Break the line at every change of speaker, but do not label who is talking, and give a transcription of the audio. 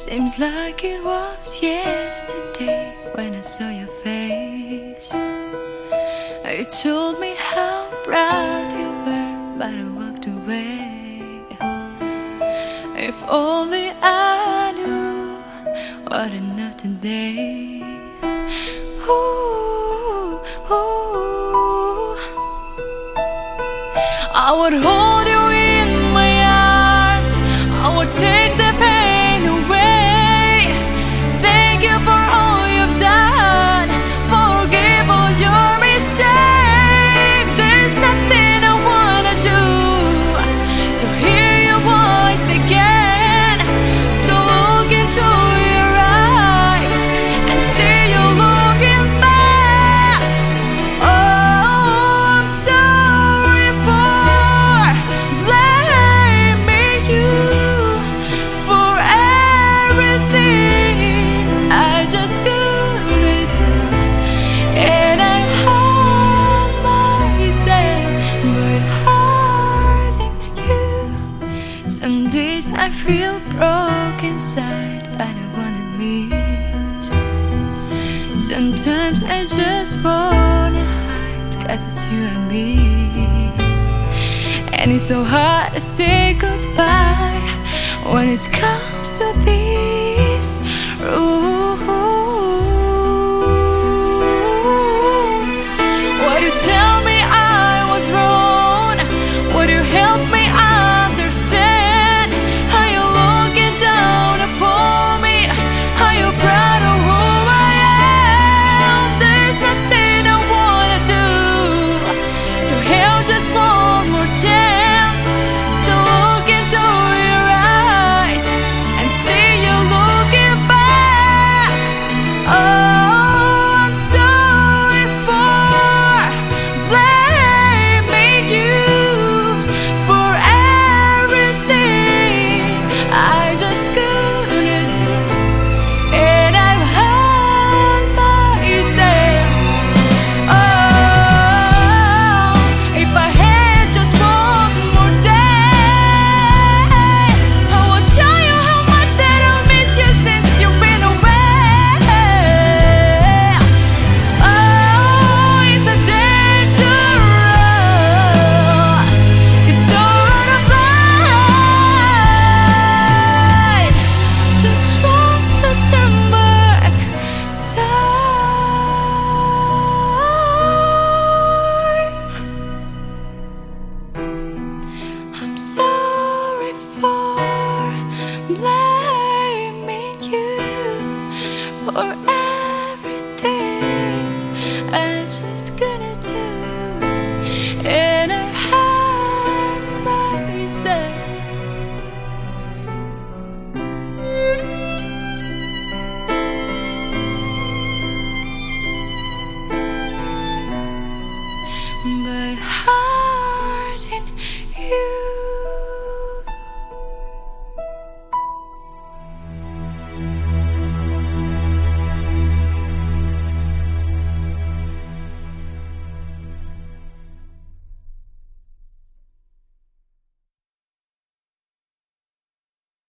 Seems like it was yesterday when I saw your face. You told me how proud you were, but I walked away. If only I knew what I know today. Ooh, ooh. I would hold you in my arms, I would take the pain away. Thank you for all you've done, forgive all your mistakes. There's nothing I wanna do to hear your voice again, to look into your eyes and see you looking back. Oh, I'm sorry for blaming you for everything I just couldn't do, and I hurt myself by hurting you. Some days I feel broken inside, but I wanna admit. Sometimes I just wanna hide, 'cause it's you I miss. And it's so hard to say goodbye when it comes to this.